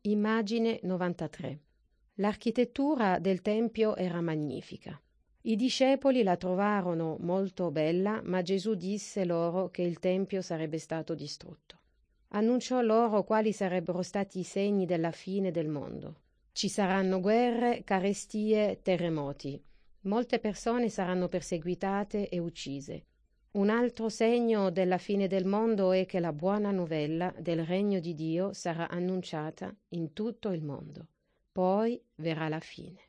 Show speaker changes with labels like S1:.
S1: Immagine 93. L'architettura del tempio era magnifica. I discepoli la trovarono molto bella, ma Gesù disse loro che il tempio sarebbe stato distrutto. Annunciò loro quali sarebbero stati i segni della fine del mondo. Ci saranno guerre, carestie, terremoti. Molte persone saranno perseguitate e uccise. Un altro segno della fine del mondo è che la buona novella del regno di Dio sarà annunciata in tutto il mondo. Poi verrà la fine.